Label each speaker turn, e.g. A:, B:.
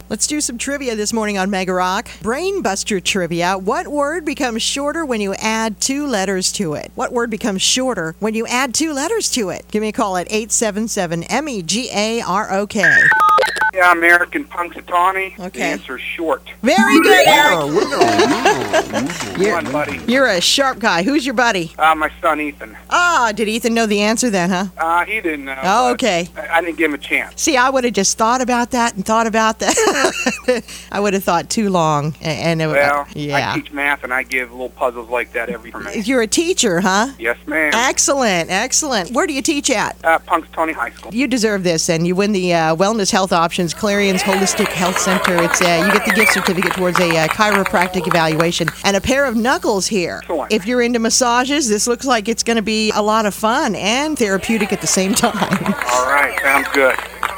A: Let's do some trivia this morning on Mega Rock. Brainbuster trivia. What word becomes shorter when you add 2 letters to it? What word becomes shorter when you add 2 letters to it? Give me a call at 877-MEGAROK.
B: Yeah, American Punxsutawney.
A: Okay.
B: The answer's short.
A: Very good, Eric.
B: Come on, buddy.
A: You're a sharp guy. Who's your buddy?
B: My son, Ethan.
A: Did Ethan know the answer then, huh?
B: He didn't know.
A: Oh,
B: but
A: okay.
B: I didn't give him a chance.
A: See, I would have just thought about that and thought about that. I would have thought too long. And
B: Well,
A: yeah.
B: I teach math, and I give little puzzles like that every day.
A: You're a teacher, huh?
B: Yes, ma'am.
A: Excellent, excellent. Where do you teach at?
B: Punxsutawney High School.
A: You deserve this, and you win the Wellness Health Options Clarion's Holistic Health Center. It's you get the gift certificate towards a chiropractic evaluation and a pair of knuckles here.
B: Excellent.
A: If you're into massages, this looks like it's going to be a lot of fun and therapeutic at the same time.
B: All right, sounds good.